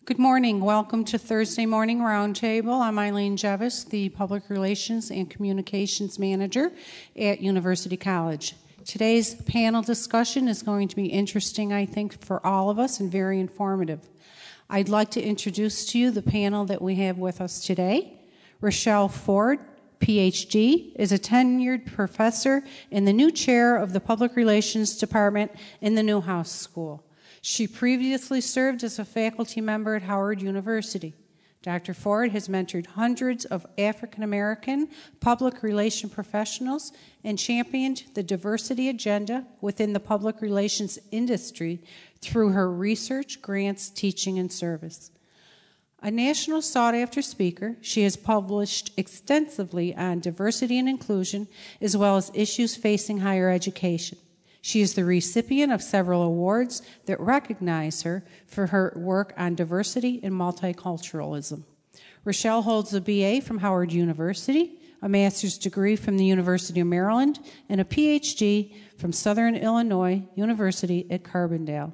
Good morning. Welcome to Thursday Morning Roundtable. I'm Eileen Jevis, the Public Relations and Communications Manager at University College. Today's panel discussion is going to be interesting, I think, for all of us and very informative. I'd like to introduce to you the panel that we have with us today. Rochelle Ford, PhD, is a tenured professor and the new chair of the Public Relations Department in the Newhouse School. She previously served as a faculty member at Howard University. Dr. Ford has mentored hundreds of African American public relation professionals and championed the diversity agenda within the public relations industry through her research, grants, teaching, and service. A national sought-after speaker, she has published extensively on diversity and inclusion, as well as issues facing higher education. She is the recipient of several awards that recognize her for her work on diversity and multiculturalism. Rochelle holds a BA from Howard University, a master's degree from the University of Maryland, and a PhD from Southern Illinois University at Carbondale.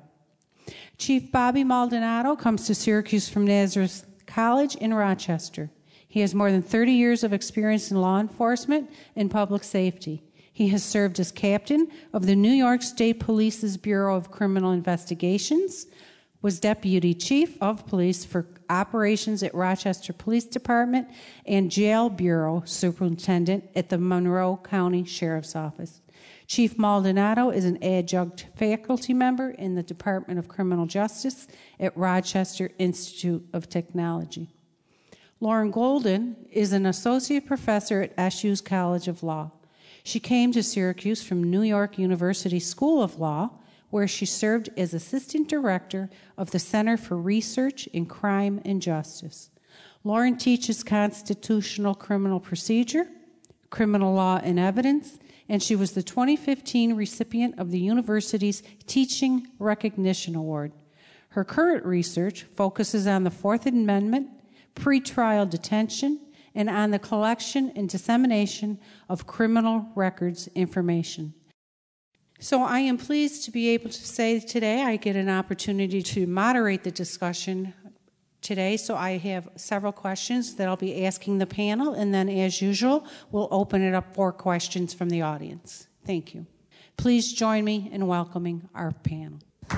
Chief Bobby Maldonado comes to Syracuse from Nazareth College in Rochester. He has more than 30 years of experience in law enforcement and public safety. He has served as captain of the New York State Police's Bureau of Criminal Investigations, was deputy chief of police for operations at Rochester Police Department, and jail bureau superintendent at the Monroe County Sheriff's Office. Chief Maldonado is an adjunct faculty member in the Department of Criminal Justice at Rochester Institute of Technology. Lauren Golden is an associate professor at SU's College of Law. She came to Syracuse from New York University School of Law, where she served as assistant director of the Center for Research in Crime and Justice. Lauren teaches constitutional criminal procedure, criminal law and evidence, and she was the 2015 recipient of the university's Teaching Recognition Award. Her current research focuses on the Fourth Amendment, pretrial detention, and on the collection and dissemination of criminal records information. So I am pleased to be able to say today I get an opportunity to moderate the discussion today. So I have several questions that I'll be asking the panel, and then as usual, we'll open it up for questions from the audience. Thank you. Please join me in welcoming our panel.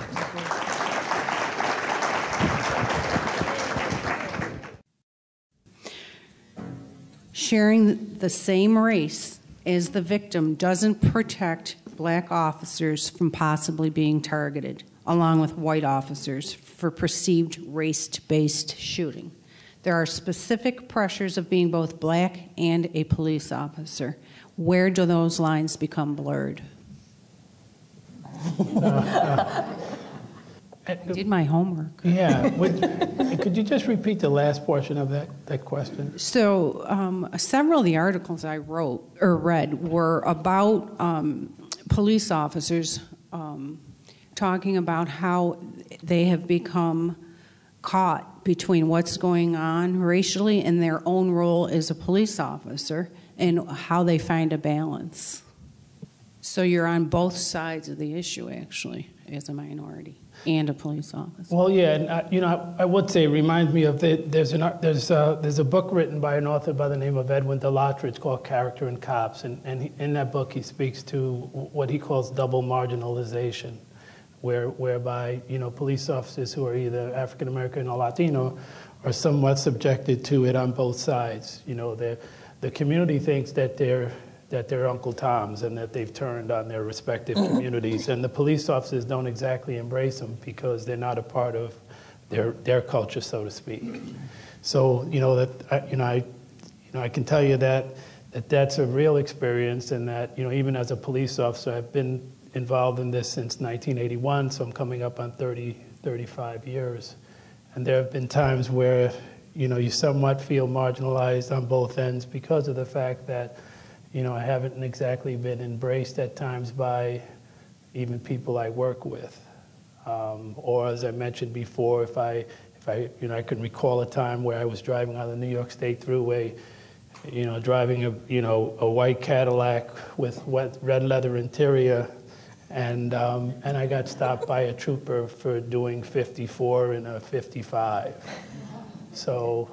Sharing the same race as the victim doesn't protect black officers from possibly being targeted, along with white officers, for perceived race-based shooting. There are specific pressures of being both black and a police officer. Where do those lines become blurred? I did my homework. Yeah. Could you just repeat the last portion of that question? So several of the articles I wrote or read were about police officers talking about how they have become caught between what's going on racially and their own role as a police officer and how they find a balance. So you're on both sides of the issue, actually, as a minority and a police officer. Well, yeah, and I would say it reminds me of there's a book written by an author by the name of Edwin Delattre. It's called Character in Cops, and in that book he speaks to what he calls double marginalization, whereby police officers who are either African American or Latino are somewhat subjected to it on both sides. The community thinks that they're Uncle Toms and that they've turned on their respective communities, and the police officers don't exactly embrace them because they're not a part of their culture, so to speak. So I can tell you that's a real experience, and that even as a police officer, I've been involved in this since 1981, so I'm coming up on 35 years, and there have been times where you somewhat feel marginalized on both ends because of the fact that I haven't exactly been embraced at times by even people I work with. Or as I mentioned before, if I can recall a time where I was driving on the New York State Thruway, driving a white Cadillac with red leather interior, and I got stopped by a trooper for doing 54 in a 55. So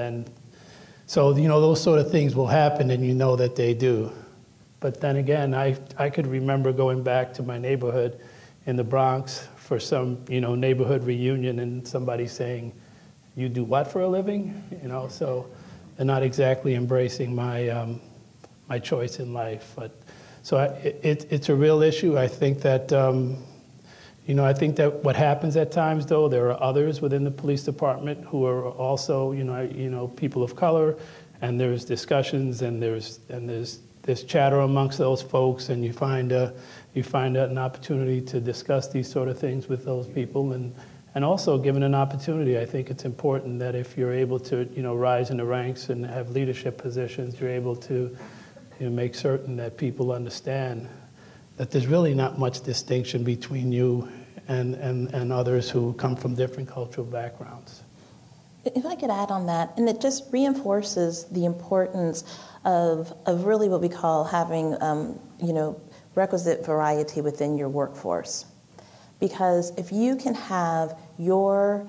those sort of things will happen, and you know that they do. But then again, I could remember going back to my neighborhood in the Bronx for some, neighborhood reunion, and somebody saying, "You do what for a living?" So they're not exactly embracing my my choice in life. But so it's a real issue. I think that I think that what happens at times, though, there are others within the police department who are also people of color, and there's discussions and there's chatter amongst those folks, and you find an opportunity to discuss these sort of things with those people, and also given an opportunity, I think it's important that if you're able to rise in the ranks and have leadership positions, you're able to make certain that people understand that there's really not much distinction between you and others who come from different cultural backgrounds. If I could add on that, and it just reinforces the importance of really what we call having, requisite variety within your workforce. Because if you can have your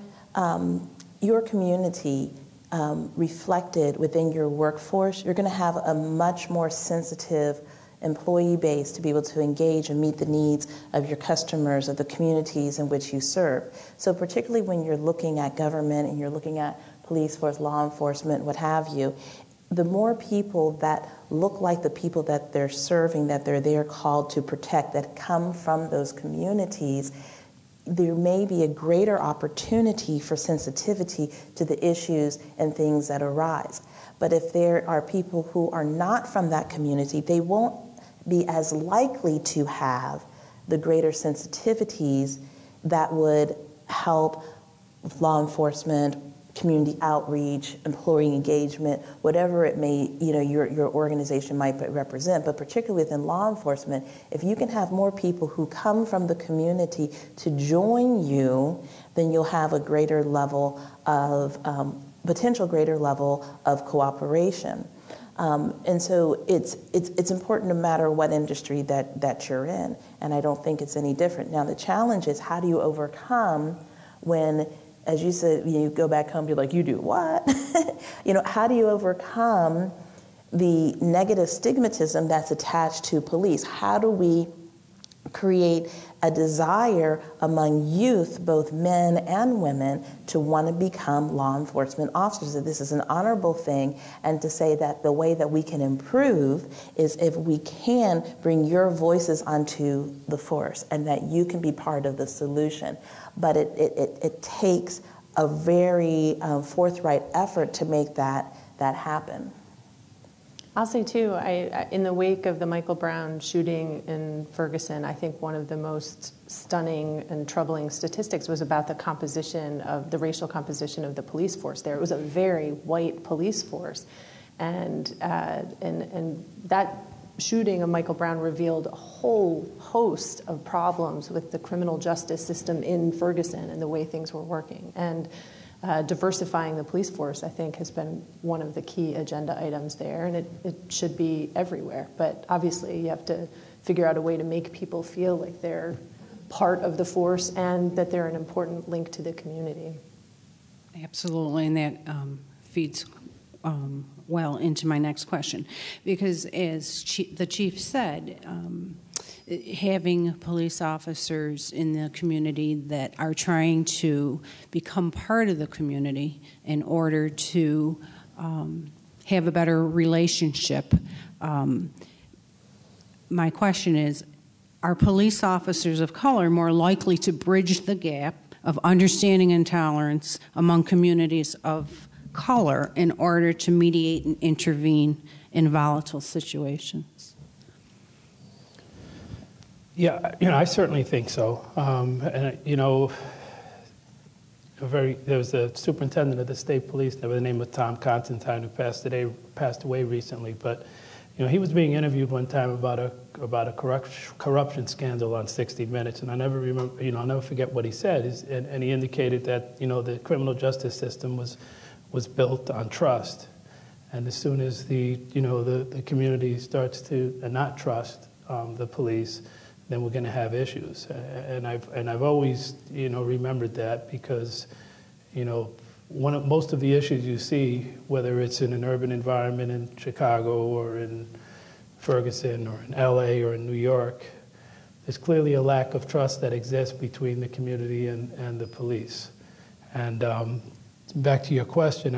community reflected within your workforce, you're going to have a much more sensitive employee base to be able to engage and meet the needs of your customers, of the communities in which you serve. So particularly when you're looking at government and you're looking at police force, law enforcement, what have you, the more people that look like the people that they're serving, that they're there called to protect, that come from those communities, there may be a greater opportunity for sensitivity to the issues and things that arise. But if there are people who are not from that community, they won't be as likely to have the greater sensitivities that would help law enforcement, community outreach, employee engagement, whatever it may, your organization might represent. But particularly within law enforcement, if you can have more people who come from the community to join you, then you'll have a greater level of potential greater level of cooperation. And so it's important no matter what industry that you're in, and I don't think it's any different. Now the challenge is, how do you overcome when, as you said, you go back home, you're like, you do what? How do you overcome the negative stigmatism that's attached to police? How do we create a desire among youth, both men and women, to want to become law enforcement officers, that this is an honorable thing, and to say that the way that we can improve is if we can bring your voices onto the force and that you can be part of the solution. But it takes a very forthright effort to make that happen. I'll say, too, in the wake of the Michael Brown shooting in Ferguson, I think one of the most stunning and troubling statistics was about the racial composition of the police force there. It was a very white police force. And that shooting of Michael Brown revealed a whole host of problems with the criminal justice system in Ferguson and the way things were working. And diversifying the police force, I think, has been one of the key agenda items there, and it should be everywhere. But obviously, you have to figure out a way to make people feel like they're part of the force and that they're an important link to the community. Absolutely, and that feeds well into my next question, because as the chief said, having police officers in the community that are trying to become part of the community in order to have a better relationship. My question is, are police officers of color more likely to bridge the gap of understanding and tolerance among communities of color in order to mediate and intervene in volatile situations? Yeah, I certainly think so. There was a superintendent of the state police by the name of Tom Constantine who passed away recently. But he was being interviewed one time about a corruption scandal on 60 Minutes, and I'll never forget what he said. And he indicated that the criminal justice system was built on trust, and as soon as the community starts to not trust the police, then we're going to have issues. And I've always, remembered that, because, most of the issues you see, whether it's in an urban environment in Chicago or in Ferguson or in LA or in New York, there's clearly a lack of trust that exists between the community and the police. And back to your question,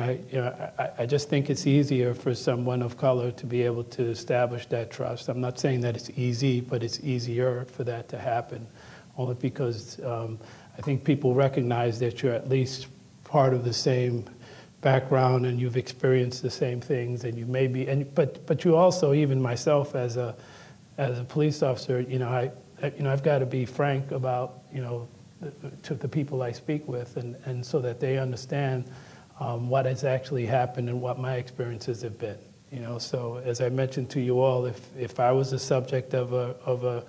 I just think it's easier for someone of color to be able to establish that trust. I'm not saying that it's easy, but it's easier for that to happen, only because I think people recognize that you're at least part of the same background and you've experienced the same things, and you may be, but you also, even myself as a police officer, I've got to be frank about, to the people I speak with, and so that they understand what has actually happened and what my experiences have been. So as I mentioned to you all, if I was the subject of a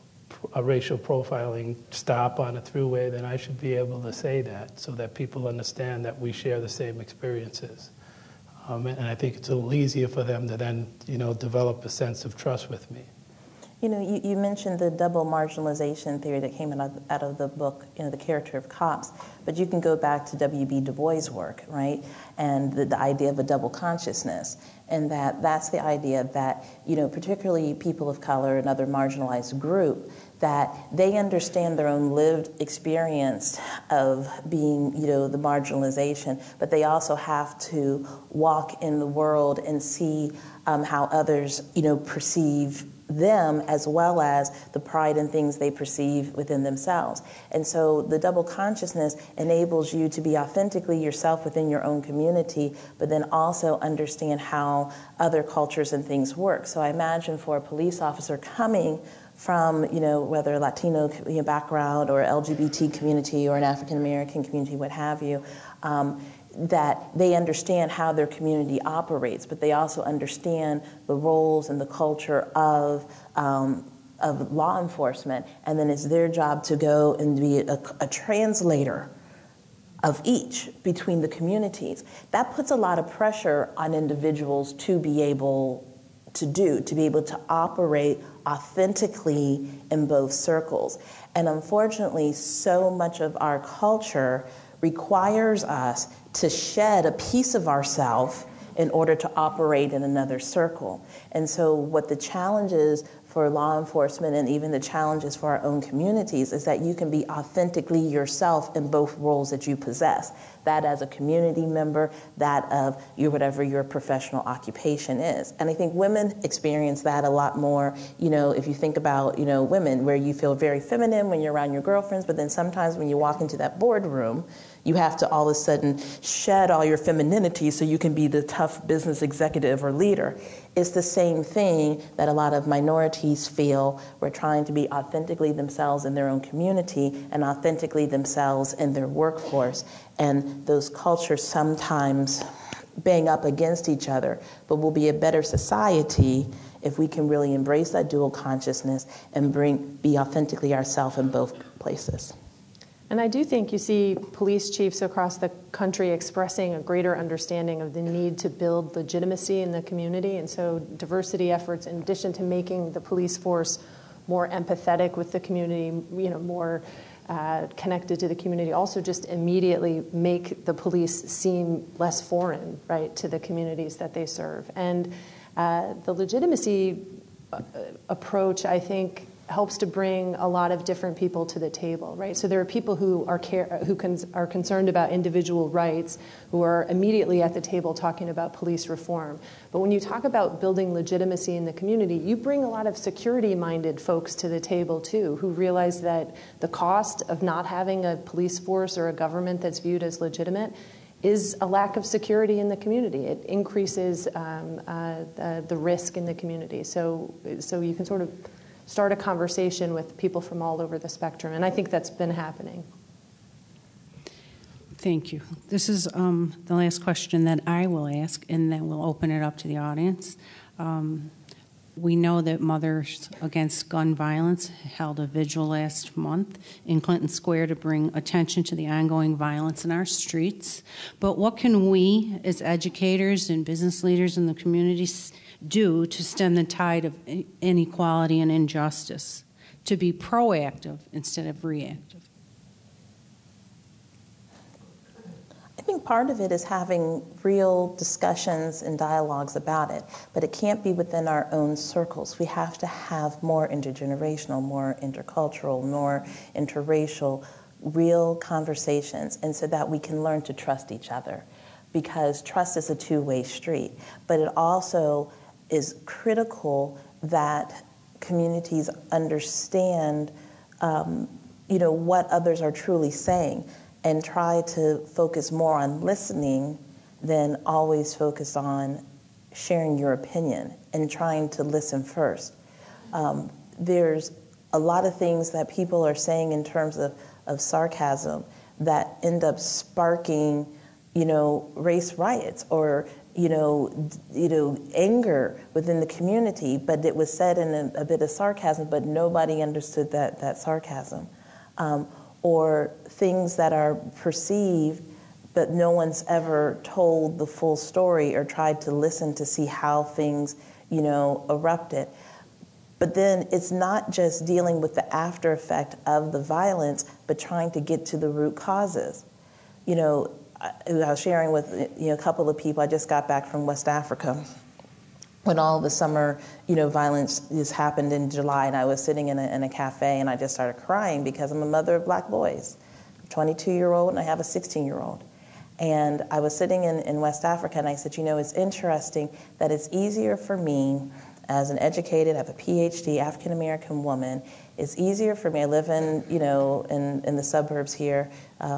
racial profiling stop on a thruway, then I should be able to say that, so that people understand that we share the same experiences. And I think it's a little easier for them to then, develop a sense of trust with me. You mentioned the double marginalization theory that came out of the book, The Character of Cops, but you can go back to W.B. Du Bois' work, right? And the idea of a double consciousness. And that's the idea that, particularly people of color and other marginalized group, that they understand their own lived experience of being, the marginalization, but they also have to walk in the world and see how others, perceive them, as well as the pride and things they perceive within themselves. And so the double consciousness enables you to be authentically yourself within your own community, but then also understand how other cultures and things work. So I imagine for a police officer coming from, whether Latino background or LGBT community or an African American community, what have you, that they understand how their community operates, but they also understand the roles and the culture of law enforcement, and then it's their job to go and be a translator of each between the communities. That puts a lot of pressure on individuals to be able to operate authentically in both circles. And unfortunately, so much of our culture requires us to shed a piece of ourselves in order to operate in another circle. And so what the challenge is for law enforcement, and even the challenges for our own communities, is that you can be authentically yourself in both roles that you possess. That as a community member, that of whatever your professional occupation is. And I think women experience that a lot more, if you think about, women, where you feel very feminine when you're around your girlfriends, but then sometimes when you walk into that boardroom, you have to all of a sudden shed all your femininity so you can be the tough business executive or leader. It's the same thing that a lot of minorities feel. We're trying to be authentically themselves in their own community and authentically themselves in their workforce. And those cultures sometimes bang up against each other, but we'll be a better society if we can really embrace that dual consciousness and be authentically ourselves in both places. And I do think you see police chiefs across the country expressing a greater understanding of the need to build legitimacy in the community. And so diversity efforts, in addition to making the police force more empathetic with the community, more connected to the community, also just immediately make the police seem less foreign, right, to the communities that they serve. And the legitimacy approach, I think, helps to bring a lot of different people to the table, right? So there are people who are concerned about individual rights, who are immediately at the table talking about police reform. But when you talk about building legitimacy in the community, you bring a lot of security-minded folks to the table too, who realize that the cost of not having a police force or a government that's viewed as legitimate is a lack of security in the community. It increases the risk in the community. So you can sort of start a conversation with people from all over the spectrum, and I think that's been happening. Thank you. This is the last question that I will ask, and then we'll open it up to the audience. We know that Mothers Against Gun Violence held a vigil last month in Clinton Square to bring attention to the ongoing violence in our streets. But what can we, as educators and business leaders in the communities, do to stem the tide of inequality and injustice? to be proactive instead of reactive? I think part of it is having real discussions and dialogues about it, but it can't be within our own circles. We have to have more intergenerational, more intercultural, more interracial, real conversations, and so that we can learn to trust each other, because trust is a two-way street. But it also is critical that communities understand, what others are truly saying, and try to focus more on listening than always focus on sharing your opinion and trying to listen first. There's a lot of things that people are saying in terms of sarcasm that end up sparking, race riots or, anger within the community, but it was said in a bit of sarcasm, but nobody understood that sarcasm. Or things that are perceived, but no one's ever told the full story or tried to listen to see how things, erupted. But then it's not just dealing with the after effect of the violence, but trying to get to the root causes. I was sharing with a couple of people. I just got back from West Africa when all the summer, violence has happened in July, and I was sitting in a cafe, and I just started crying because I'm a mother of black boys. I'm a 22-year-old, and I have a 16-year-old. And I was sitting in West Africa, and I said, it's interesting that it's easier for me as an educated, I have a PhD, African-American woman. It's easier for me, I live in the suburbs here,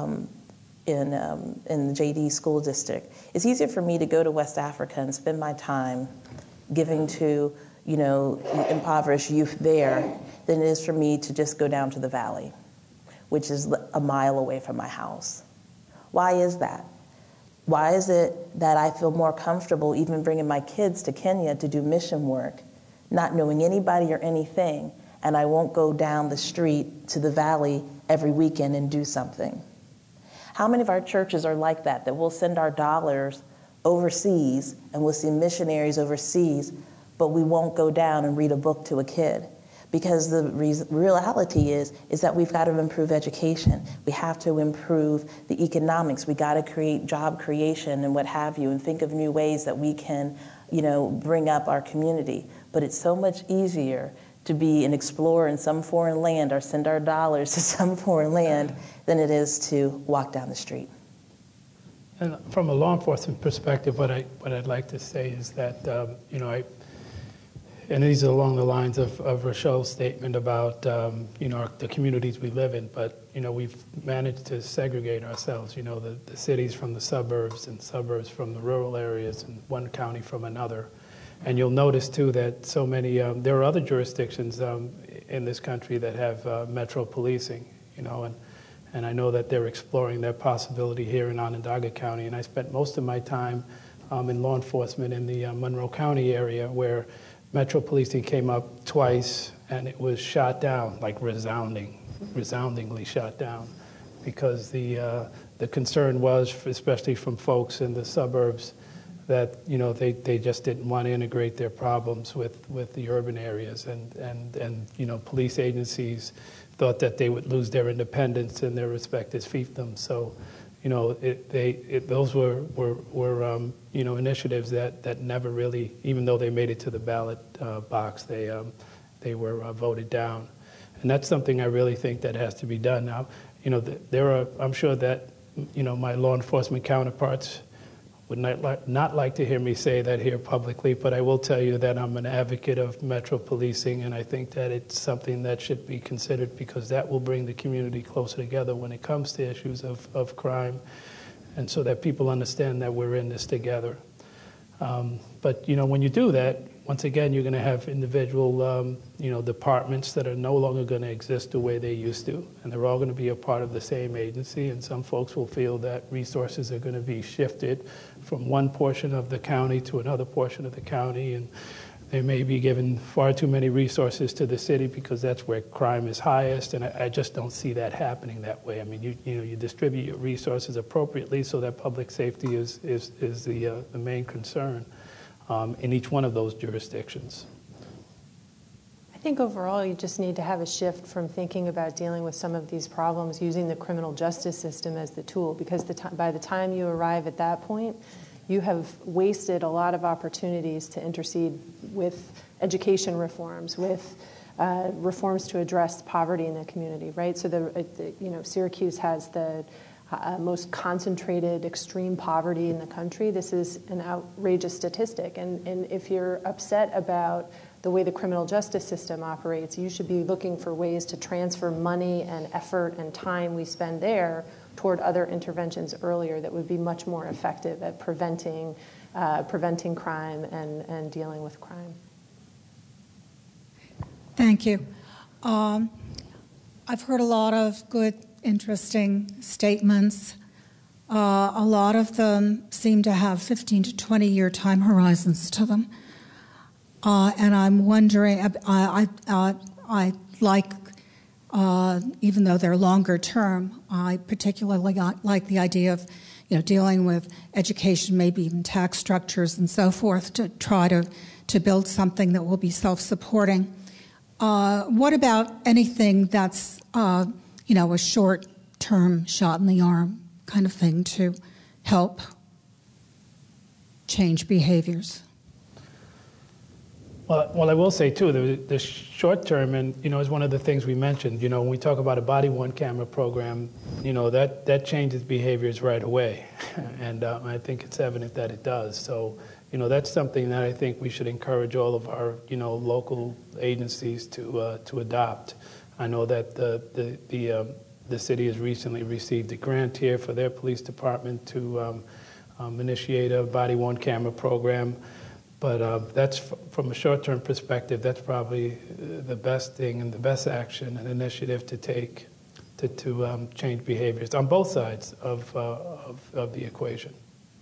in the JD school district. It's easier for me to go to West Africa and spend my time giving to, impoverished youth there than it is for me to just go down to the valley, which is a mile away from my house. Why is that? Why is it that I feel more comfortable even bringing my kids to Kenya to do mission work, not knowing anybody or anything, and I won't go down the street to the valley every weekend and do something? How many of our churches are like that we'll send our dollars overseas and we'll see missionaries overseas, but we won't go down and read a book to a kid? Because the reality is that we've got to improve education. We have to improve the economics. We got to create job creation and what have you, and think of new ways that we can, bring up our community. But it's so much easier to be an explorer in some foreign land or send our dollars to some foreign land than it is to walk down the street. And from a law enforcement perspective, what I'd like to say is that, and these are along the lines of Rochelle's statement about, the communities we live in, but, we've managed to segregate ourselves, the cities from the suburbs and suburbs from the rural areas and one county from another. And you'll notice, too, that so many, there are other jurisdictions in this country that have metro policing, and I know that they're exploring that possibility here in Onondaga County. And I spent most of my time in law enforcement in the Monroe County area, where metro policing came up twice, and it was shot down, like resoundingly shot down, because the concern was, especially from folks in the suburbs, that they just didn't want to integrate their problems with the urban areas, and police agencies thought that they would lose their independence and their respect as fiefdoms. So, those were initiatives that never really, even though they made it to the ballot box, they were voted down, and that's something I really think that has to be done now. I'm sure that my law enforcement counterparts would not like to hear me say that here publicly, but I will tell you that I'm an advocate of metro policing, and I think that it's something that should be considered, because that will bring the community closer together when it comes to issues of crime, and so that people understand that we're in this together. But when you do that, once again, you're going to have individual departments that are no longer going to exist the way they used to, and they're all going to be a part of the same agency, and some folks will feel that resources are going to be shifted from one portion of the county to another portion of the county, and they may be given far too many resources to the city because that's where crime is highest, and I just don't see that happening that way. I mean, you distribute your resources appropriately so that public safety is the main concern in each one of those jurisdictions. I I think overall you just need to have a shift from thinking about dealing with some of these problems using the criminal justice system as the tool, because by the time you arrive at that point, you have wasted a lot of opportunities to intercede with education reforms, with reforms to address poverty in the community, right? So Syracuse has the most concentrated extreme poverty in the country. This is an outrageous statistic, and if you're upset about the way the criminal justice system operates, you should be looking for ways to transfer money and effort and time we spend there toward other interventions earlier that would be much more effective at preventing crime and dealing with crime. Thank you. I've heard a lot of good, interesting statements. A lot of them seem to have 15 to 20-year time horizons to them. And I'm wondering, I like, even though they're longer term, I particularly like the idea of, dealing with education, maybe even tax structures and so forth, to try to build something that will be self-supporting. What about anything that's, a short-term shot in the arm kind of thing to help change behaviors? Well, I will say, too, the short term, and, is one of the things we mentioned. When we talk about a body-worn camera program, that changes behaviors right away. And I think it's evident that it does. So, that's something that I think we should encourage all of our, local agencies to adopt. I know that the city has recently received a grant here for their police department to initiate a body-worn camera program. But that's, from a short-term perspective, that's probably the best thing and the best action and initiative to take to change behaviors on both sides of the equation.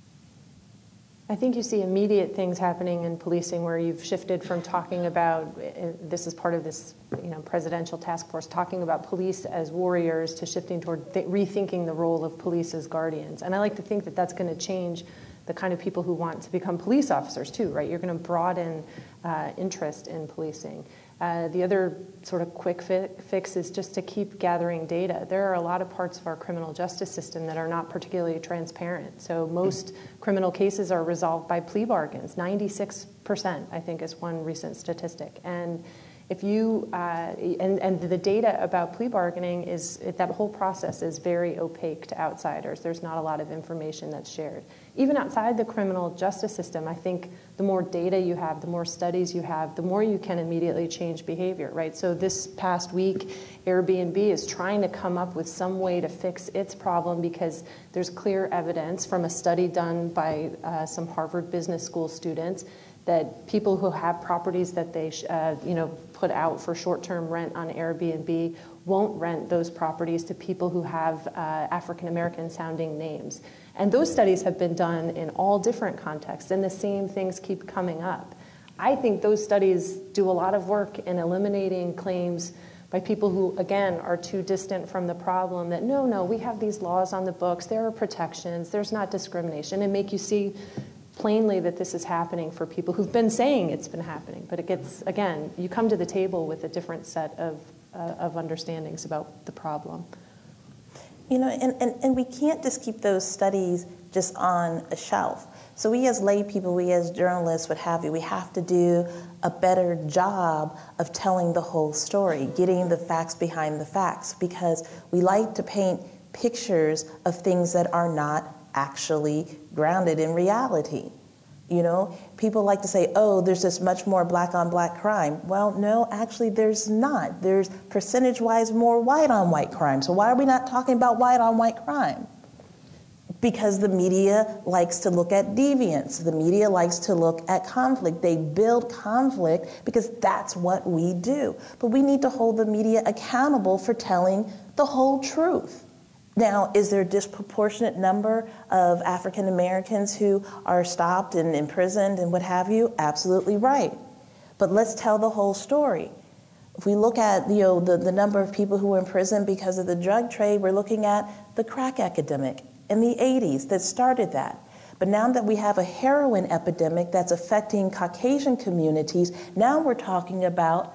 I think you see immediate things happening in policing where you've shifted from talking about, this is part of this presidential task force, talking about police as warriors to shifting toward rethinking the role of police as guardians. And I like to think that that's going to change the kind of people who want to become police officers too, right? You're going to broaden interest in policing. The other sort of quick fix is just to keep gathering data. There are a lot of parts of our criminal justice system that are not particularly transparent. So most criminal cases are resolved by plea bargains. 96%, I think, is one recent statistic. And if you and the data about plea bargaining is that whole process is very opaque to outsiders. There's not a lot of information that's shared. Even outside the criminal justice system, I think the more data you have, the more studies you have, the more you can immediately change behavior, right? So this past week, Airbnb is trying to come up with some way to fix its problem because there's clear evidence from a study done by some Harvard Business School students that people who have properties that they put out for short-term rent on Airbnb won't rent those properties to people who have African-American sounding names. And those studies have been done in all different contexts, and the same things keep coming up. I think those studies do a lot of work in eliminating claims by people who, again, are too distant from the problem that, no, we have these laws on the books, there are protections, there's not discrimination, and make you see plainly that this is happening for people who've been saying it's been happening. But it gets, again, you come to the table with a different set of understandings about the problem. And we can't just keep those studies just on a shelf. So we as lay people, we as journalists, what have you, we have to do a better job of telling the whole story, getting the facts behind the facts, because we like to paint pictures of things that are not actually grounded in reality. People like to say, oh, there's this much more black-on-black crime. Well, no, actually there's not. There's percentage-wise more white-on-white crime. So why are we not talking about white-on-white crime? Because the media likes to look at deviance. The media likes to look at conflict. They build conflict because that's what we do. But we need to hold the media accountable for telling the whole truth. Now, is there a disproportionate number of African Americans who are stopped and imprisoned and what have you? Absolutely right. But let's tell the whole story. If we look at the number of people who were in prison because of the drug trade, we're looking at the crack epidemic in the 80s that started that. But now that we have a heroin epidemic that's affecting Caucasian communities, now we're talking about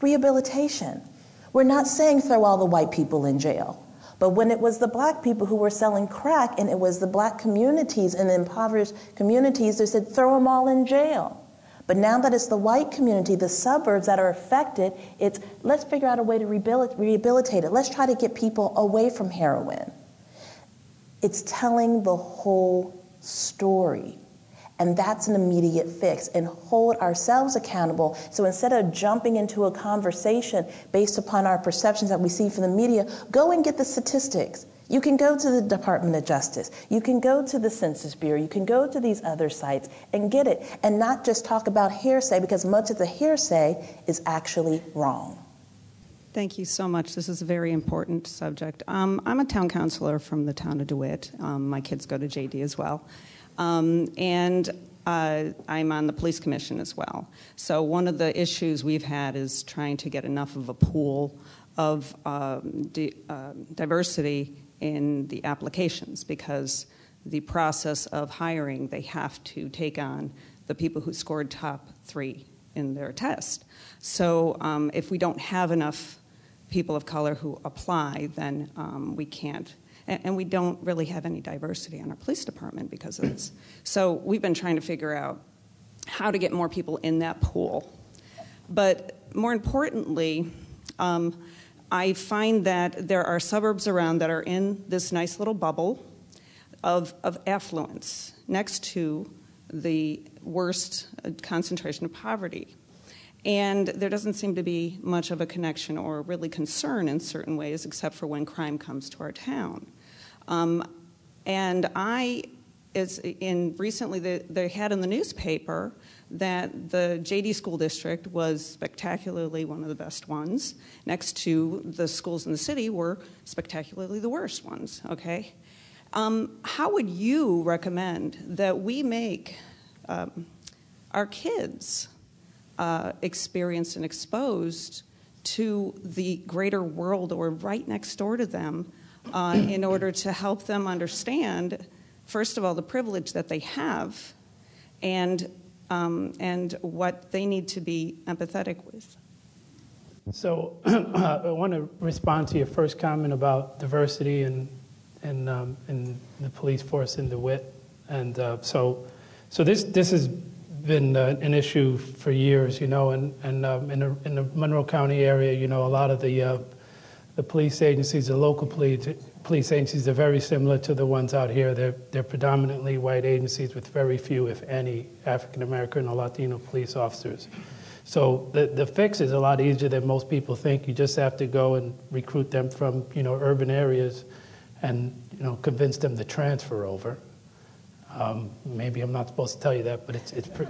rehabilitation. We're not saying throw all the white people in jail. But when it was the black people who were selling crack and it was the black communities and the impoverished communities, they said throw them all in jail. But now that it's the white community, the suburbs that are affected, it's let's figure out a way to rehabilitate it. Let's try to get people away from heroin. It's telling the whole story. And that's an immediate fix, and hold ourselves accountable. So instead of jumping into a conversation based upon our perceptions that we see from the media, go and get the statistics. You can go to the Department of Justice. You can go to the Census Bureau. You can go to these other sites and get it, and not just talk about hearsay, because much of the hearsay is actually wrong. Thank you so much. This is a very important subject. I'm a town councilor from the town of DeWitt. My kids go to JD as well. And I'm on the police commission as well. So one of the issues we've had is trying to get enough of a pool of diversity in the applications, because the process of hiring, they have to take on the people who scored top 3 in their test. So if we don't have enough people of color who apply, then we can't. And we don't really have any diversity in our police department because of this. So we've been trying to figure out how to get more people in that pool. But more importantly, I find that there are suburbs around that are in this nice little bubble of affluence next to the worst concentration of poverty. And there doesn't seem to be much of a connection or really concern in certain ways, except for when crime comes to our town. And recently they had in the newspaper that the JD School District was spectacularly one of the best ones, next to the schools in the city were spectacularly the worst ones, okay? How would you recommend that we make our kids experienced and exposed to the greater world or right next door to them in order to help them understand, first of all, the privilege that they have and what they need to be empathetic with? So I want to respond to your first comment about diversity in the police force in DeWitt. And so this has been an issue for years, you know, and in the Monroe County area, you know, a lot of the police agencies, the local police agencies, are very similar to the ones out here. They're predominantly white agencies with very few, if any, African American or Latino police officers. So the fix is a lot easier than most people think. You just have to go and recruit them from, you know, urban areas, and, you know, convince them to transfer over. Maybe I'm not supposed to tell you that, but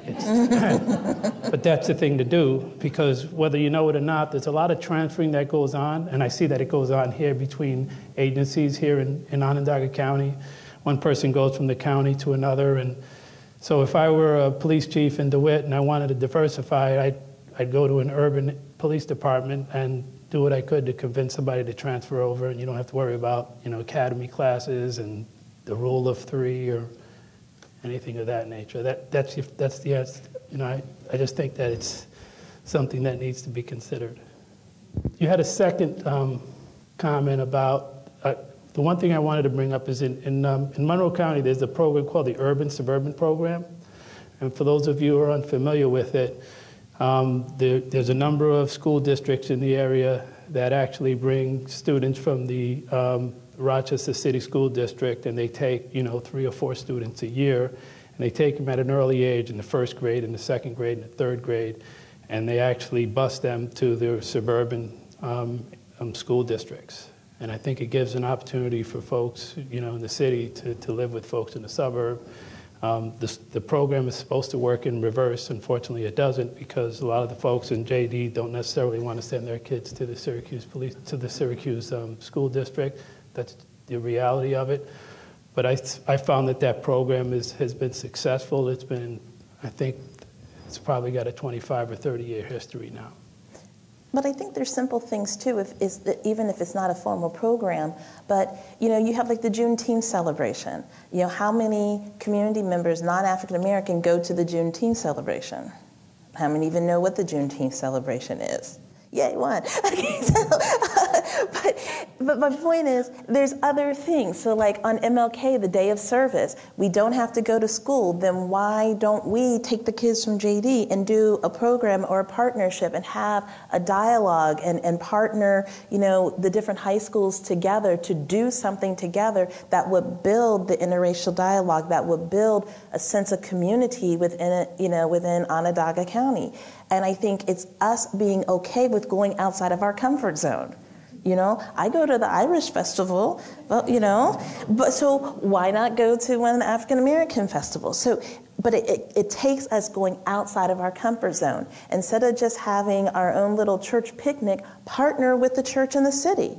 but that's the thing to do, because whether you know it or not, there's a lot of transferring that goes on, and I see that it goes on here between agencies here in Onondaga County. One person goes from the county to another, and so if I were a police chief in DeWitt and I wanted to diversify, I'd go to an urban police department and do what I could to convince somebody to transfer over, and you don't have to worry about, you know, academy classes and the rule of 3 or anything of that nature. That's the answer. You know, I just think that it's something that needs to be considered. You had a second comment about the one thing I wanted to bring up is in Monroe County there's a program called the Urban Suburban Program, and for those of you who are unfamiliar with it, there's a number of school districts in the area that actually bring students from the Rochester City School District, and they take, you know, 3 or 4 students a year, and they take them at an early age in the 1st grade, in the 2nd grade, and the 3rd grade, and they actually bus them to their suburban school districts. And I think it gives an opportunity for folks, you know, in the city to live with folks in the suburb. The program is supposed to work in reverse. Unfortunately, it doesn't, because a lot of the folks in JD don't necessarily want to send their kids to the Syracuse school district. That's the reality of it. But I found that program has been successful. It's been, I think, it's probably got a 25 or 30-year history now. But I think there's simple things too, even if it's not a formal program. But, you know, you have like the Juneteenth celebration. You know, how many community members, non-African American, go to the Juneteenth celebration? How many even know what the Juneteenth celebration is? Yay, one. Okay, but my point is, there's other things. So like on MLK, the day of service, we don't have to go to school. Then why don't we take the kids from JD and do a program or a partnership and have a dialogue and partner, the different high schools together to do something together that would build the interracial dialogue, that would build a sense of community within Onondaga County. And I think it's us being okay with going outside of our comfort zone. I go to the Irish festival, but so why not go to one of the African American festivals? But it takes us going outside of our comfort zone. Instead of just having our own little church picnic, partner with the church in the city.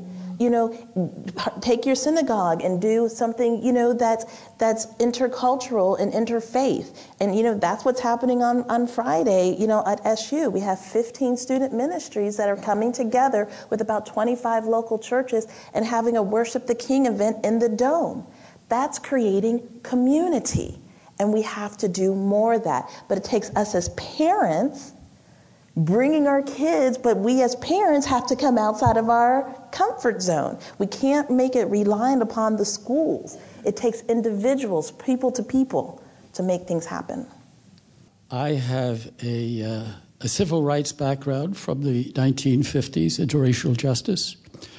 Take your synagogue and do something, that's intercultural and interfaith. And, that's what's happening on Friday, at SU. We have 15 student ministries that are coming together with about 25 local churches and having a Worship the King event in the Dome. That's creating community. And we have to do more of that. But it takes us as parents bringing our kids, but we as parents have to come outside of our comfort zone. We can't make it reliant upon the schools. It takes individuals, people to people, to make things happen. I have a civil rights background from the 1950s, interracial justice.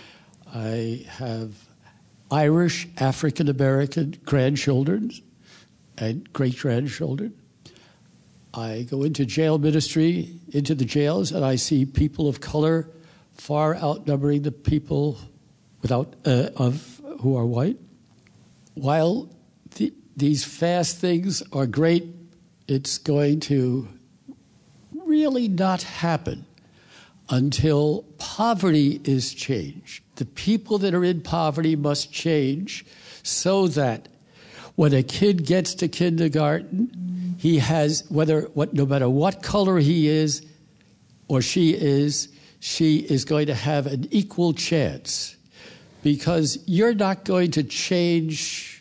I have Irish, African-American grandchildren and great-grandchildren. I go into jail ministry, into the jails, and I see people of color far outnumbering the people who are white. While these fast things are great, it's going to really not happen until poverty is changed. The people that are in poverty must change so that when a kid gets to kindergarten, he has, no matter what color he is or she is going to have an equal chance, because you're not going to change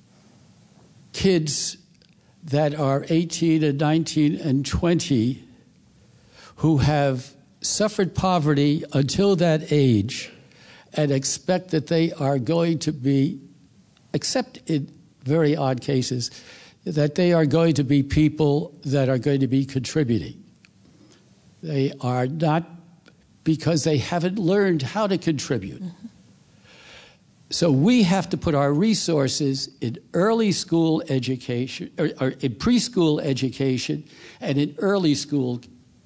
kids that are 18 and 19 and 20 who have suffered poverty until that age and expect that they are going to be, except in very odd cases, that they are going to be people that are going to be contributing. They are not, because they haven't learned how to contribute. Mm-hmm. So we have to put our resources in early school education, or in preschool education, and in early school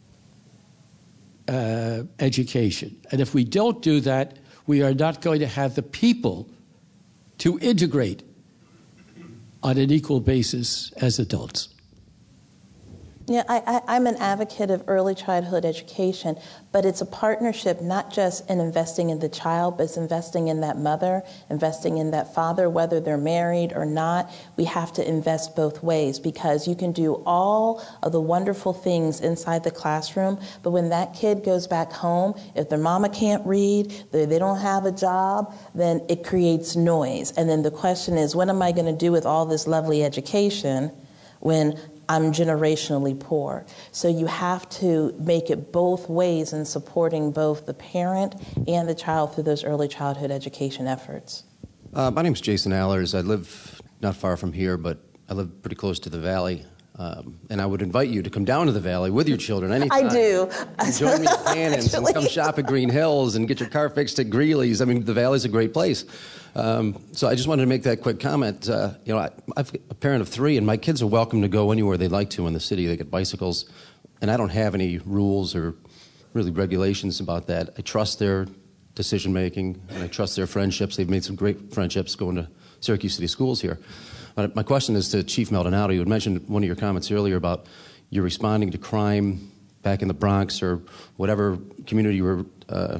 education. And if we don't do that, we are not going to have the people to integrate on an equal basis as adults. Yeah, I'm an advocate of early childhood education, but it's a partnership not just in investing in the child, but it's investing in that mother, investing in that father, whether they're married or not. We have to invest both ways, because you can do all of the wonderful things inside the classroom, but when that kid goes back home, if their mama can't read, they don't have a job, then it creates noise. And then the question is, what am I going to do with all this lovely education when I'm generationally poor? So you have to make it both ways in supporting both the parent and the child through those early childhood education efforts. My name's Jason Allers. I live not far from here, but I live pretty close to the Valley. And I would invite you to come down to the Valley with your children anytime. I do. And join me at Cannons and come shop at Green Hills and get your car fixed at Greeley's. I mean, the Valley's a great place. So I just wanted to make that quick comment. I'm a parent of 3, and my kids are welcome to go anywhere they'd like to in the city. They get bicycles, and I don't have any rules or really regulations about that. I trust their decision-making, and I trust their friendships. They've made some great friendships going to Syracuse City Schools here. But my question is to Chief Maldonado. You had mentioned one of your comments earlier about you responding to crime back in the Bronx or whatever community you were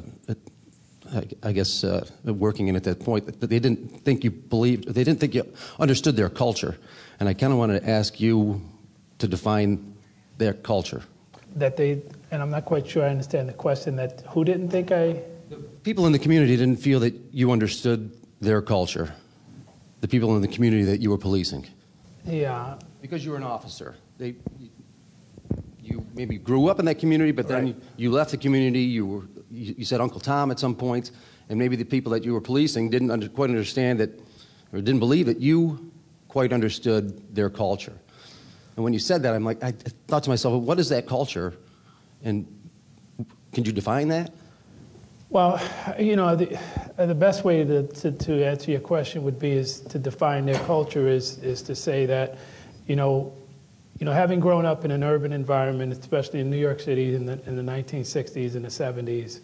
working in at that point, that they didn't think you believed, they didn't think you understood their culture. And I kind of wanted to ask you to define their culture. And I'm not quite sure I understand the question, that who didn't think The people in the community didn't feel that you understood their culture. The people in the community that you were policing. Yeah. Because you were an officer. You you maybe grew up in that community, but then Right. you left the community. You said Uncle Tom at some point, and maybe the people that you were policing didn't quite understand that, or didn't believe that you quite understood their culture. And when you said that, I thought to myself, what is that culture? And can you define that? Well, the best way to answer your question would be is to define their culture is to say that, having grown up in an urban environment, especially in New York City in the 1960s and the 70s,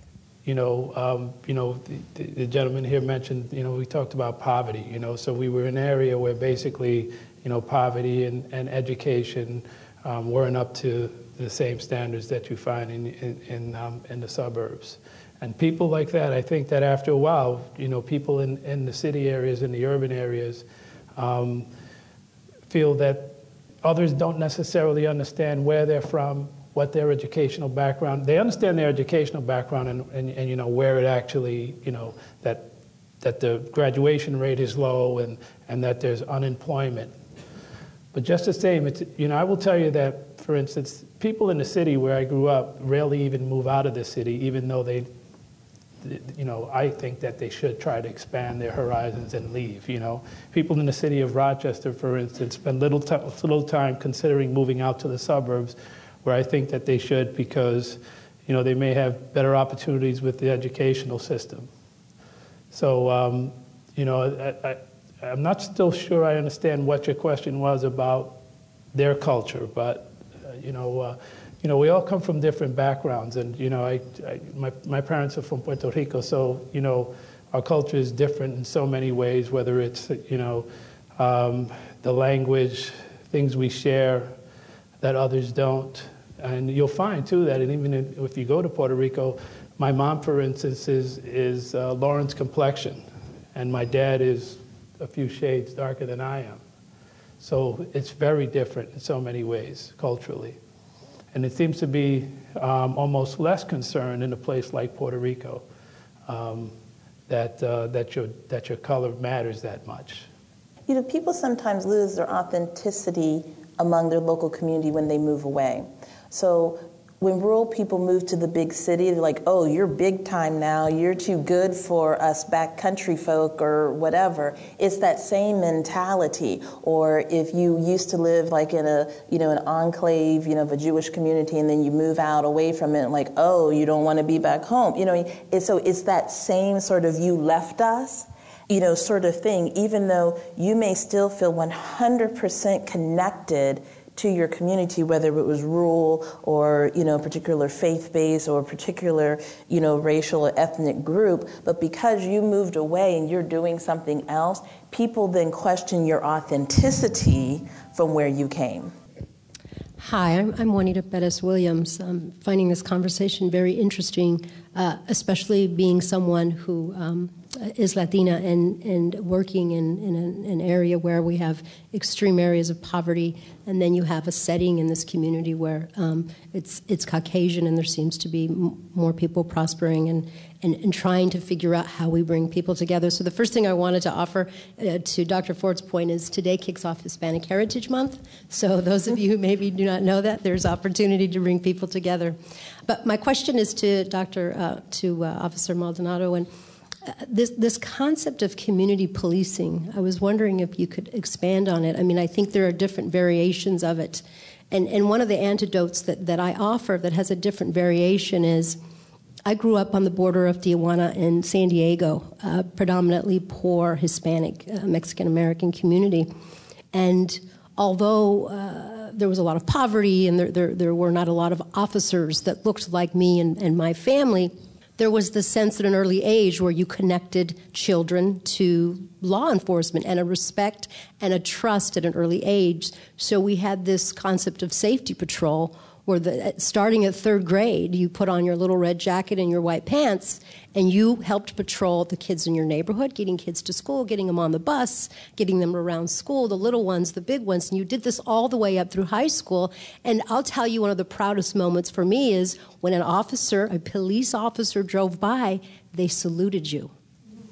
the gentleman here mentioned, we talked about poverty, so we were in an area where basically, poverty and education weren't up to the same standards that you find in the suburbs. And people like that, I think that after a while, people in the city areas, in the urban areas, feel that others don't necessarily understand where they're from, what their educational background. They understand their educational background and where it actually, that the graduation rate is low and that there's unemployment. But just the same, I will tell you that, for instance, people in the city where I grew up rarely even move out of the city, even though I think that they should try to expand their horizons and leave. People in the city of Rochester, for instance, spend little time considering moving out to the suburbs, where I think that they should, because they may have better opportunities with the educational system. So I'm not still sure I understand what your question was about their culture, but we all come from different backgrounds, and my parents are from Puerto Rico, so our culture is different in so many ways. Whether it's the language, things we share that others don't, and you'll find too that even if you go to Puerto Rico, my mom, for instance, is Lawrence complexion, and my dad is a few shades darker than I am. So it's very different in so many ways culturally. And it seems to be almost less concern in a place like Puerto Rico that your color matters that much. People sometimes lose their authenticity among their local community when they move away. So when rural people move to the big city, they're like, oh, you're big time now, you're too good for us backcountry folk or whatever. It's that same mentality. Or if you used to live like in an enclave, of a Jewish community, and then you move out away from it, like, oh, you don't want to be back home. So it's that same sort of you left us, sort of thing, even though you may still feel 100% connected to your community, whether it was rural or, particular faith-based or particular, racial or ethnic group. But because you moved away and you're doing something else, people then question your authenticity from where you came. Hi, I'm Juanita Perez-Williams. I'm finding this conversation very interesting, especially being someone who is Latina and working in an area where we have extreme areas of poverty, and then you have a setting in this community where it's Caucasian and there seems to be more people prospering and trying to figure out how we bring people together. So the first thing I wanted to offer to Dr. Ford's point is today kicks off Hispanic Heritage Month. So those of you who maybe do not know that, there's opportunity to bring people together. But my question is to Officer Maldonado, and this concept of community policing, I was wondering if you could expand on it. I mean, I think there are different variations of it. And one of the antidotes that I offer that has a different variation is I grew up on the border of Tijuana and San Diego, predominantly poor Hispanic, Mexican-American community. And although there was a lot of poverty and there were not a lot of officers that looked like me and my family, there was the sense at an early age where you connected children to law enforcement and a respect and a trust at an early age. So we had this concept of safety patrol where starting at third grade, you put on your little red jacket and your white pants, and you helped patrol the kids in your neighborhood, getting kids to school, getting them on the bus, getting them around school, the little ones, the big ones. And you did this all the way up through high school. And I'll tell you, one of the proudest moments for me is when a police officer drove by, they saluted you.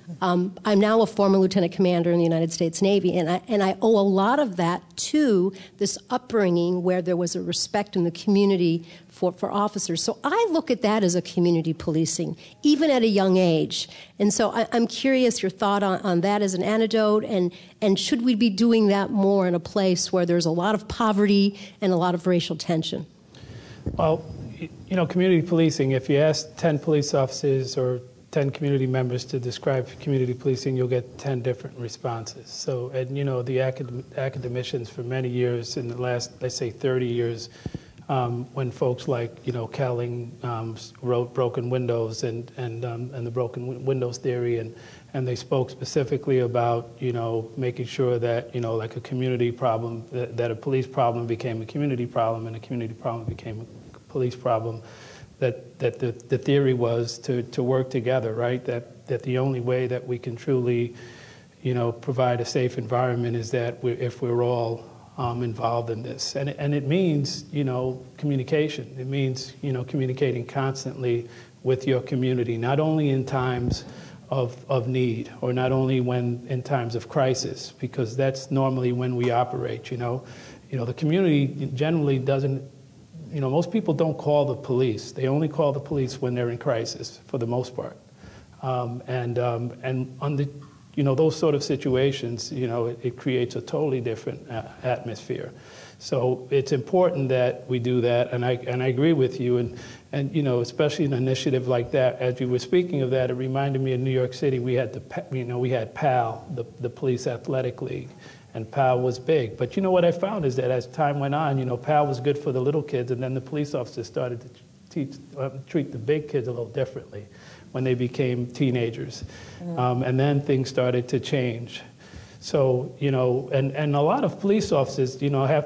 I'm now a former lieutenant commander in the United States Navy, and I owe a lot of that to this upbringing where there was a respect in the community for officers. So I look at that as a community policing, even at a young age. And so I'm curious your thought on that as an anecdote, and should we be doing that more in a place where there's a lot of poverty and a lot of racial tension? Well, community policing, if you ask 10 police officers or 10 community members to describe community policing, you'll get 10 different responses. So, and the academicians for many years, in the last, let's say 30 years, when folks like, Kelling wrote Broken Windows and the Broken Windows theory, and they spoke specifically about, making sure that, like a community problem, that a police problem became a community problem, and a community problem became a police problem, that the theory was to work together, right? That the only way that we can truly, provide a safe environment is that if we're all involved in this. And it means, communication. It means, communicating constantly with your community, not only in times of need, or not only in times of crisis, because that's normally when we operate, the community generally doesn't, most people don't call the police. They only call the police when they're in crisis, for the most part. And under those sort of situations, it creates a totally different atmosphere. So it's important that we do that, and I agree with you. And especially an initiative like that, as you were speaking of that, it reminded me of New York City. We had we had PAL, the Police Athletic League, and PAL was big. But what I found is that as time went on, PAL was good for the little kids, and then the police officers started to treat the big kids a little differently when they became teenagers. And then things started to change. So, and a lot of police officers,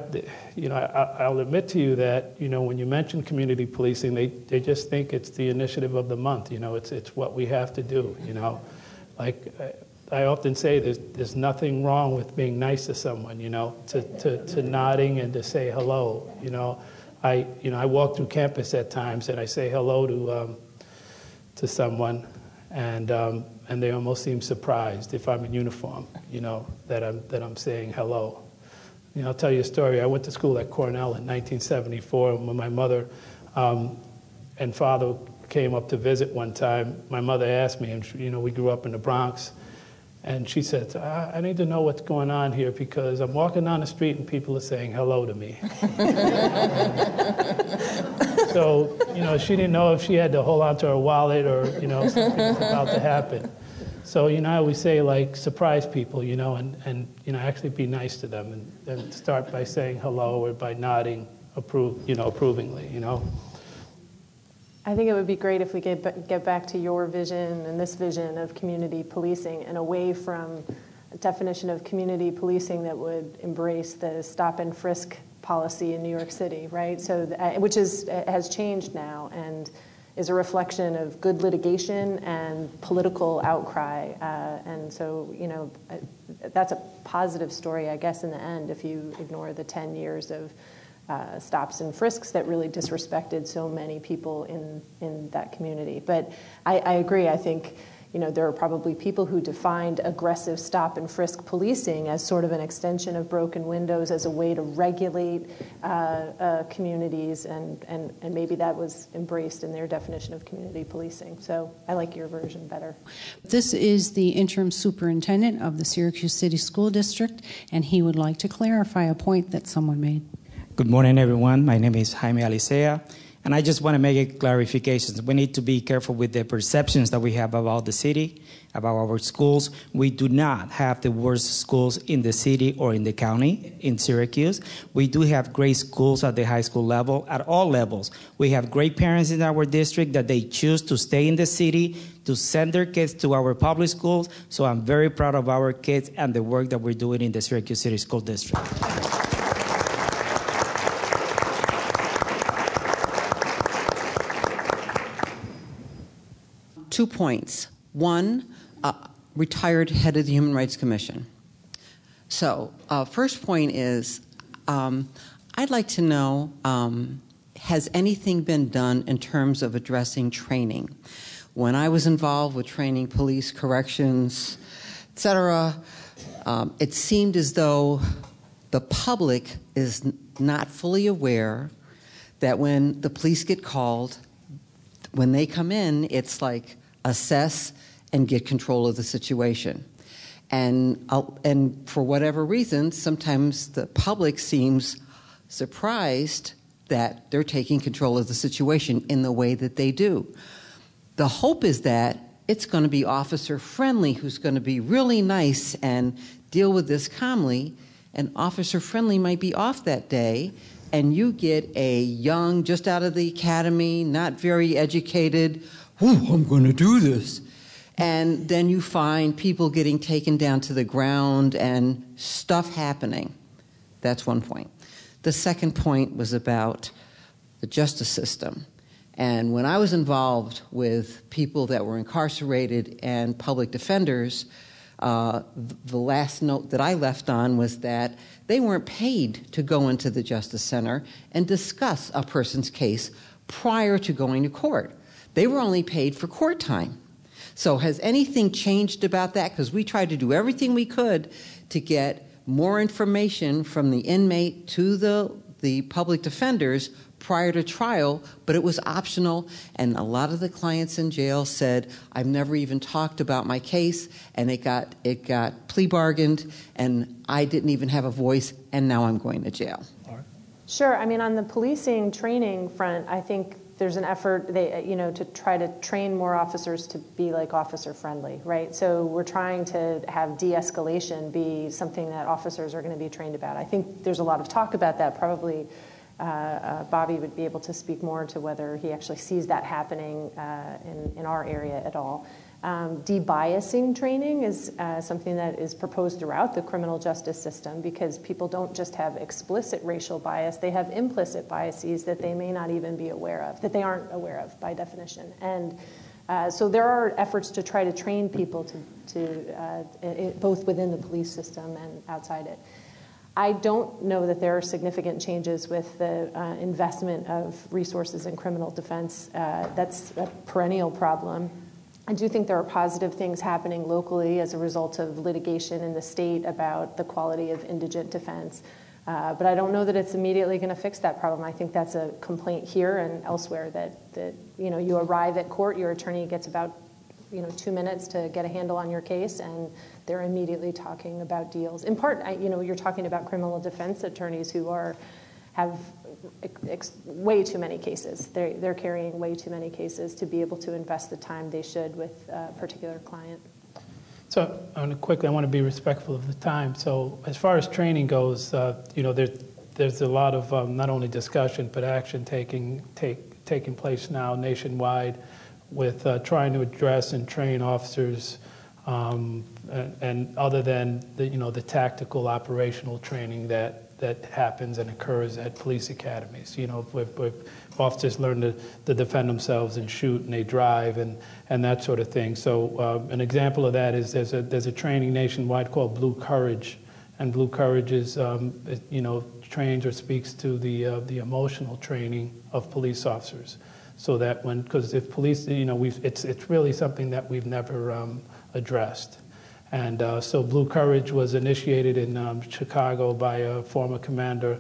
I'll admit to you that, when you mention community policing, they just think it's the initiative of the month, it's what we have to do, Like, I often say there's nothing wrong with being nice to someone, to nodding and to say hello, I walk through campus at times and I say hello to someone, and they almost seem surprised if I'm in uniform, that I'm saying hello. I'll tell you a story. I went to school at Cornell in 1974, and when my mother and father came up to visit one time, my mother asked me, and we grew up in the Bronx, and she said, I need to know what's going on here because I'm walking down the street and people are saying hello to me. So, she didn't know if she had to hold on to her wallet or, something was about to happen. So, I always say, like, surprise people, and actually be nice to them and start by saying hello or by nodding approvingly, I think it would be great if we get back to your vision and this vision of community policing and away from a definition of community policing that would embrace the stop and frisk policy in New York City, right? So, which has changed now and is a reflection of good litigation and political outcry. And so, that's a positive story, I guess, in the end, if you ignore the 10 years of stops and frisks that really disrespected so many people in that community. But I agree. I think, there are probably people who defined aggressive stop and frisk policing as sort of an extension of Broken Windows as a way to regulate communities, and maybe that was embraced in their definition of community policing. So I like your version better. This is the interim superintendent of the Syracuse City School District, and he would like to clarify a point that someone made. Good morning, everyone. My name is Jaime Alicea, and I just want to make a clarification. We need to be careful with the perceptions that we have about the city, about our schools. We do not have the worst schools in the city or in the county in Syracuse. We do have great schools at the high school level, at all levels. We have great parents in our district that they choose to stay in the city, to send their kids to our public schools. So I'm very proud of our kids and the work that we're doing in the Syracuse City School District. 2 points. One, retired head of the Human Rights Commission. So, first point is, I'd like to know, has anything been done in terms of addressing training? when I was involved with training police, corrections, etc., it seemed as though the public is not fully aware that when the police get called, when they come in, it's like assess and get control of the situation. And for whatever reason, sometimes the public seems surprised that they're taking control of the situation in the way that they do. The hope is that it's going to be officer friendly, who's going to be really nice and deal with this calmly, and officer friendly might be off that day, and you get a young, just out of the academy, not very educated, I'm going to do this. And then you find people getting taken down to the ground and stuff happening. That's one point. The second point was about the justice system. And when I was involved with people that were incarcerated and public defenders, the last note that I left on was that they weren't paid to go into the Justice Center and discuss a person's case prior to going to court. They were only paid for court time. So has anything changed about that? Because we tried to do everything we could to get more information from the inmate to the public defenders prior to trial, but it was optional, and a lot of the clients in jail said, I've never even talked about my case, and it got plea bargained, and I didn't even have a voice, and now I'm going to jail. Sure. I mean, on the policing training front, I think there's an effort, to try to train more officers to be like officer friendly, right? So we're trying to have de-escalation be something that officers are going to be trained about. I think there's a lot of talk about that. Probably Bobby would be able to speak more to whether he actually sees that happening in our area at all. De-biasing training is something that is proposed throughout the criminal justice system, because people don't just have explicit racial bias, they have implicit biases that they may not even be aware of, that they aren't aware of by definition. And so there are efforts to try to train people to both within the police system and outside it. I don't know that there are significant changes with the investment of resources in criminal defense. That's a perennial problem. I do think there are positive things happening locally as a result of litigation in the state about the quality of indigent defense. But I don't know that it's immediately going to fix that problem. I think that's a complaint here and elsewhere that you arrive at court, your attorney gets about 2 minutes to get a handle on your case, and they're immediately talking about deals. In part, you're talking about criminal defense attorneys who have way too many cases. They're carrying way too many cases to be able to invest the time they should with a particular client. So I want to be respectful of the time. So as far as training goes, there's a lot of not only discussion but action taking place now nationwide with trying to address and train officers, and other than the tactical operational training that happens and occurs at police academies. Where officers learn to defend themselves and shoot and they drive and that sort of thing. So an example of that is there's a training nationwide called Blue Courage, and Blue Courage is trains or speaks to the emotional training of police officers. So that because if police, it's really something that we've never addressed. And so Blue Courage was initiated in Chicago by a former commander,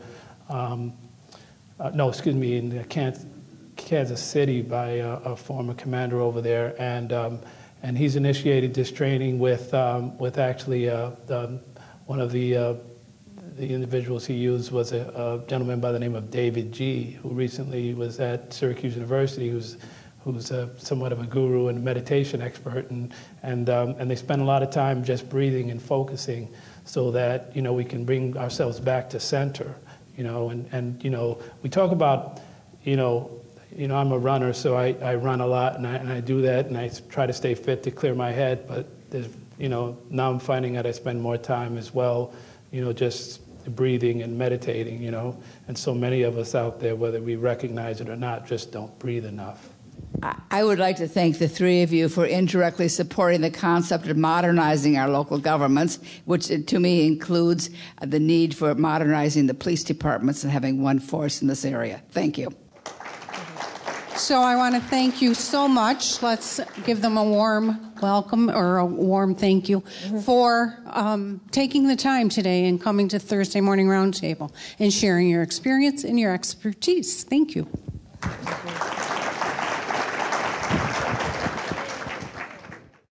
in Kansas City by a former commander over there. And he's initiated this training with actually one of the individuals he used was a gentleman by the name of David G., who recently was at Syracuse University, who's somewhat of a guru and a meditation expert, and they spend a lot of time just breathing and focusing, so that we can bring ourselves back to center, and we talk about I'm a runner, so I run a lot, and I do that, and I try to stay fit to clear my head, but there's now I'm finding that I spend more time as well, just breathing and meditating, and so many of us out there, whether we recognize it or not, just don't breathe enough. I would like to thank the three of you for indirectly supporting the concept of modernizing our local governments, which to me includes the need for modernizing the police departments and having one force in this area. Thank you. So I want to thank you so much. Let's give them a warm welcome or a warm thank you for taking the time today and coming to Thursday Morning Roundtable and sharing your experience and your expertise. Thank you.